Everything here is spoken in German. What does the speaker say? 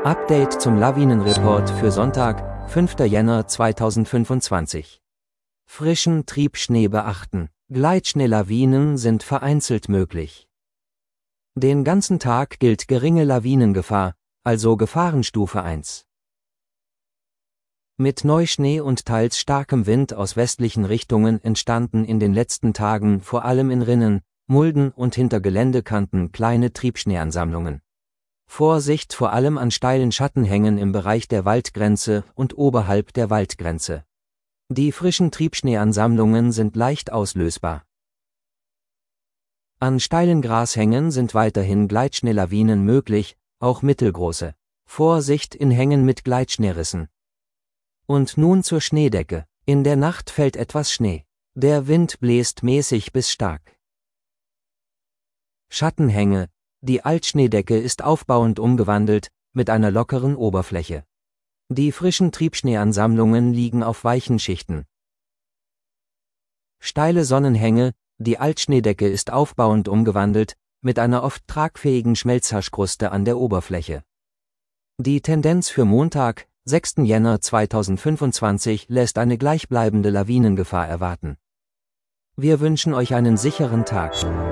Update zum Lawinenreport für Sonntag, 5. Jänner 2025. Frischen Triebschnee beachten. Gleitschneelawinen sind vereinzelt möglich. Den ganzen Tag gilt geringe Lawinengefahr, also Gefahrenstufe 1. Mit Neuschnee und teils starkem Wind aus westlichen Richtungen entstanden in den letzten Tagen vor allem in Rinnen, Mulden und hinter Geländekanten kleine Triebschneeansammlungen. Vorsicht vor allem an steilen Schattenhängen im Bereich der Waldgrenze und oberhalb der Waldgrenze. Die frischen Triebschneeansammlungen sind leicht auslösbar. An steilen Grashängen sind weiterhin Gleitschneelawinen möglich, auch mittelgroße. Vorsicht in Hängen mit Gleitschneerissen. Und nun zur Schneedecke. In der Nacht fällt etwas Schnee. Der Wind bläst mäßig bis stark. Schattenhänge. Die Altschneedecke ist aufbauend umgewandelt, mit einer lockeren Oberfläche. Die frischen Triebschneeansammlungen liegen auf weichen Schichten. Steile Sonnenhänge. Die Altschneedecke ist aufbauend umgewandelt, mit einer oft tragfähigen Schmelzhaschkruste an der Oberfläche. Die Tendenz für Montag, 6. Jänner 2025 lässt eine gleichbleibende Lawinengefahr erwarten. Wir wünschen euch einen sicheren Tag.